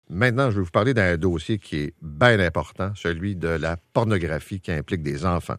Maintenant, je vais vous parler d'un dossier qui est bien important, celui de la pornographie qui implique des enfants.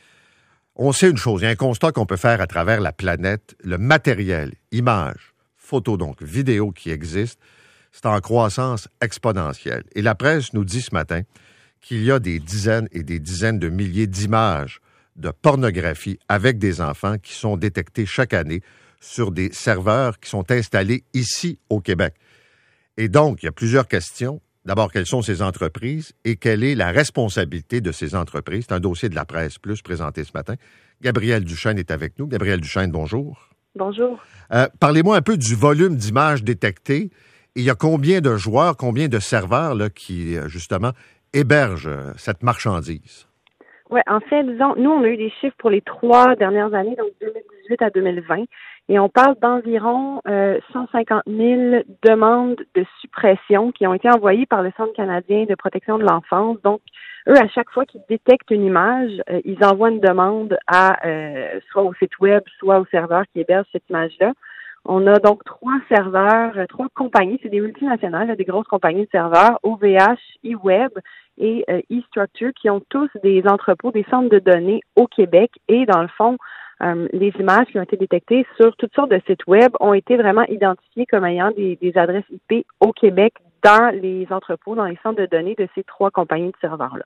On sait une chose, il y a un constat qu'on peut faire à travers la planète, le matériel, images, photos, donc vidéos qui existent, c'est en croissance exponentielle. Et la presse nous dit ce matin qu'il y a des dizaines et des dizaines de milliers d'images de pornographie avec des enfants qui sont détectées chaque année sur des serveurs qui sont installés ici au Québec. Et donc, il y a plusieurs questions. D'abord, quelles sont ces entreprises et quelle est la responsabilité de ces entreprises? C'est un dossier de la Presse Plus présenté ce matin. Gabrielle Duchesne est avec nous. Gabrielle Duchesne, bonjour. Bonjour. Parlez-moi un peu du volume d'images détectées. Et il y a combien de joueurs, combien de serveurs là, qui, justement, hébergent cette marchandise? Oui, en fait, disons, nous, on a eu des chiffres pour les 3 dernières années, donc 2018 à 2020, et on parle d'environ 150 000 demandes de suppression qui ont été envoyées par le Centre canadien de protection de l'enfance. Donc, eux, à chaque fois qu'ils détectent une image, ils envoient une demande à soit au site web, soit au serveur qui héberge cette image-là. On a donc 3 serveurs, 3 compagnies, c'est des multinationales, des grosses compagnies de serveurs, OVH, eWeb et eStructure, qui ont tous des entrepôts, des centres de données au Québec. Et dans le fond, les images qui ont été détectées sur toutes sortes de sites web ont été vraiment identifiées comme ayant des adresses IP au Québec dans les entrepôts, dans les centres de données de ces 3 compagnies de serveurs-là.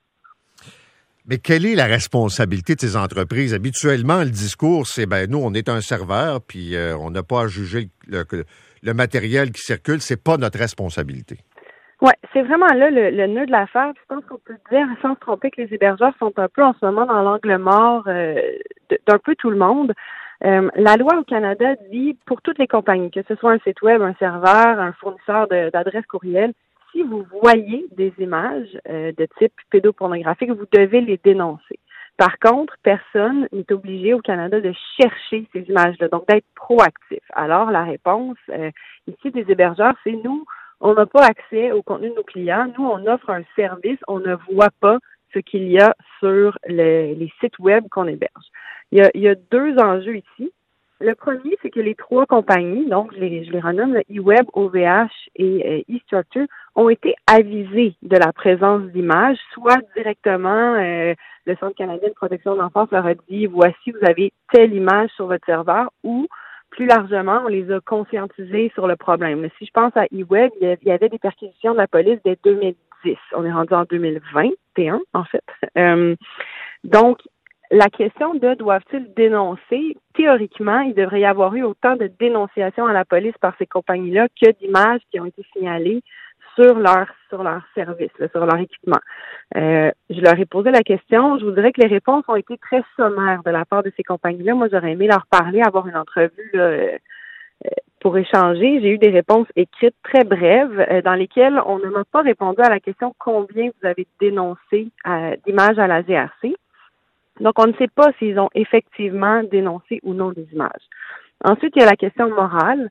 Mais quelle est la responsabilité de ces entreprises? Habituellement, le discours, c'est nous, on est un serveur, puis on n'a pas à juger le matériel qui circule, c'est pas notre responsabilité. Oui, c'est vraiment là le nœud de l'affaire. Je pense qu'on peut dire, sans se tromper, que les hébergeurs sont un peu en ce moment dans l'angle mort d'un peu tout le monde. La loi au Canada dit, pour toutes les compagnies, que ce soit un site web, un serveur, un fournisseur d'adresses courriel, si vous voyez des images de type pédopornographique, vous devez les dénoncer. Par contre, personne n'est obligé au Canada de chercher ces images-là, donc d'être proactif. Alors, la réponse ici des hébergeurs, c'est nous, on n'a pas accès au contenu de nos clients. Nous, on offre un service, on ne voit pas ce qu'il y a sur les sites web qu'on héberge. Il y a 2 enjeux ici. Le premier, c'est que les 3 compagnies, donc je les renomme, eWeb, OVH et eStructure, ont été avisées de la présence d'images, soit directement, le Centre canadien de protection de l'enfance leur a dit, voici, vous avez telle image sur votre serveur, ou plus largement, on les a conscientisés sur le problème. Si je pense à eWeb, il y avait des perquisitions de la police dès 2010. On est rendu en 2021, en fait. Donc, la question de doivent-ils dénoncer, théoriquement, il devrait y avoir eu autant de dénonciations à la police par ces compagnies-là que d'images qui ont été signalées sur leur service, sur leur équipement. Je leur ai posé la question. Je vous dirais que les réponses ont été très sommaires de la part de ces compagnies-là. Moi, j'aurais aimé leur parler, avoir une entrevue pour échanger. J'ai eu des réponses écrites très brèves dans lesquelles on ne m'a pas répondu à la question combien vous avez dénoncé d'images à la GRC. Donc, on ne sait pas s'ils ont effectivement dénoncé ou non des images. Ensuite, il y a la question morale.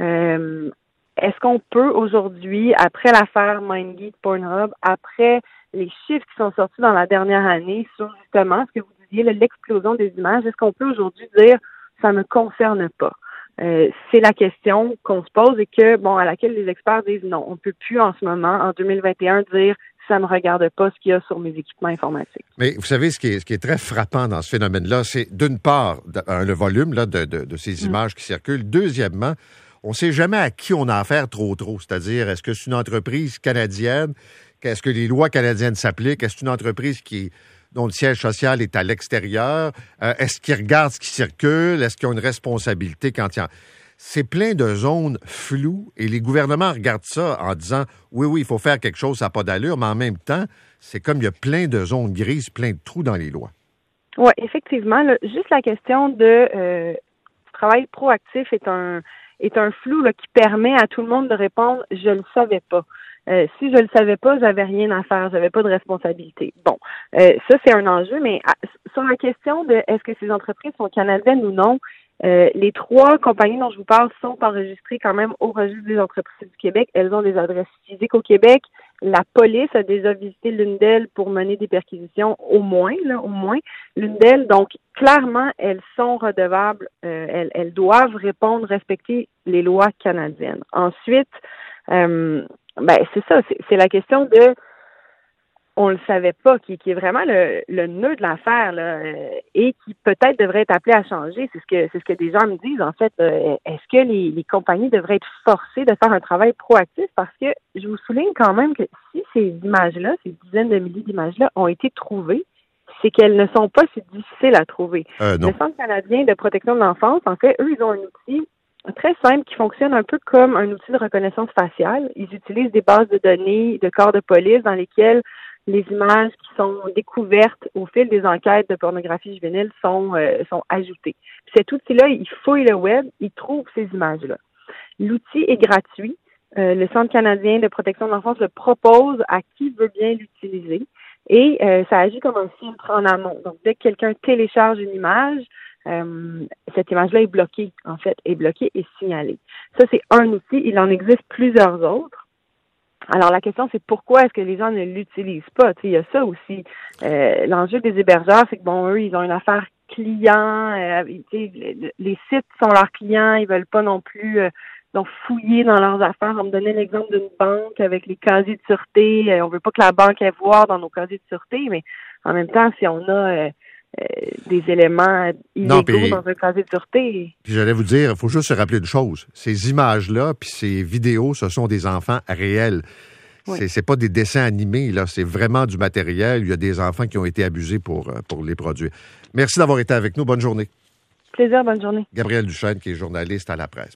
Est-ce qu'on peut aujourd'hui, après l'affaire MindGeek Pornhub, après les chiffres qui sont sortis dans la dernière année sur justement ce que vous disiez, l'explosion des images, est-ce qu'on peut aujourd'hui dire ça ne me concerne pas? C'est la question qu'on se pose et à laquelle les experts disent non. On ne peut plus en ce moment, en 2021, dire ça ne me regarde pas ce qu'il y a sur mes équipements informatiques. Mais vous savez, ce qui est très frappant dans ce phénomène-là, c'est d'une part le volume là, de ces images qui circulent. Deuxièmement, on ne sait jamais à qui on a affaire trop. C'est-à-dire, est-ce que c'est une entreprise canadienne? Est-ce que les lois canadiennes s'appliquent? Est-ce une entreprise dont le siège social est à l'extérieur? Est-ce qu'ils regardent ce qui circule? Est-ce qu'ils ont une responsabilité quand il y a... C'est plein de zones floues et les gouvernements regardent ça en disant oui, il faut faire quelque chose, ça n'a pas d'allure, mais en même temps, c'est comme il y a plein de zones grises, plein de trous dans les lois. Oui, effectivement. Juste la question de travail proactif est un flou qui permet à tout le monde de répondre « je le savais pas ». Si je le savais pas, j'avais rien à faire, j'avais pas de responsabilité. Bon, ça c'est un enjeu, mais sur la question de est-ce que ces entreprises sont canadiennes ou non, les 3 compagnies dont je vous parle sont enregistrées quand même au registre des entreprises du Québec. Elles ont des adresses physiques au Québec. La police a déjà visité l'une d'elles pour mener des perquisitions, au moins. L'une d'elles, donc, clairement, elles sont redevables, elles doivent respecter les lois canadiennes. Ensuite, Ben, c'est ça. C'est la question de on le savait pas, qui est vraiment le nœud de l'affaire, là, et qui peut-être devrait être appelé à changer. C'est ce que des gens me disent, en fait. Est-ce que les compagnies devraient être forcées de faire un travail proactif? Parce que je vous souligne quand même que si ces images-là, ces dizaines de milliers d'images-là ont été trouvées, c'est qu'elles ne sont pas si difficiles à trouver. Non. Le Centre canadien de protection de l'enfance, en fait, eux, ils ont un outil très simple qui fonctionne un peu comme un outil de reconnaissance faciale. Ils utilisent des bases de données de corps de police dans lesquelles les images qui sont découvertes au fil des enquêtes de pornographie juvénile sont ajoutées. Puis cet outil-là, il fouille le web, il trouve ces images-là. L'outil est gratuit. Le Centre canadien de protection de l'enfance le propose à qui veut bien l'utiliser. Et ça agit comme un filtre en amont. Donc, dès que quelqu'un télécharge une image, cette image-là est bloquée, en fait, est bloquée et signalée. Ça, c'est un outil. Il en existe plusieurs autres. Alors, la question, c'est pourquoi est-ce que les gens ne l'utilisent pas? Tu sais, il y a ça aussi. L'enjeu des hébergeurs, c'est que, bon, eux, ils ont une affaire client. Les sites sont leurs clients. Ils veulent pas non plus donc fouiller dans leurs affaires. On me donnait l'exemple d'une banque avec les casiers de sûreté. On veut pas que la banque ait voir dans nos casiers de sûreté, mais en même temps, si on a des éléments illégaux dans un casier de sûreté. Puis j'allais vous dire, il faut juste se rappeler une chose. Ces images-là, puis ces vidéos, ce sont des enfants réels. Oui. C'est pas des dessins animés, là. C'est vraiment du matériel. Il y a des enfants qui ont été abusés pour les produire. Merci d'avoir été avec nous. Bonne journée. Plaisir, bonne journée. Gabrielle Duchesne, qui est journaliste à La Presse.